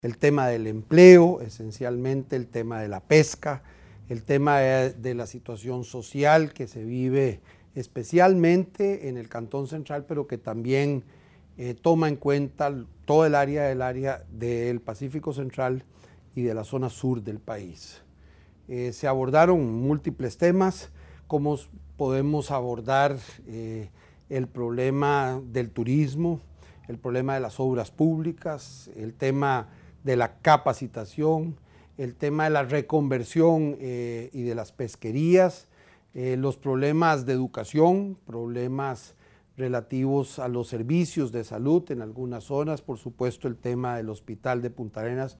el tema del empleo, esencialmente el tema de la pesca, el tema de la situación social que se vive especialmente en el Cantón Central, pero que también toma en cuenta todo el área del Pacífico Central y de la zona sur del país. Se abordaron múltiples temas, como podemos abordar el problema del turismo, el problema de las obras públicas, el tema de la capacitación, el tema de la reconversión y de las pesquerías, los problemas de educación, problemas relativos a los servicios de salud en algunas zonas, por supuesto el tema del hospital de Punta Arenas.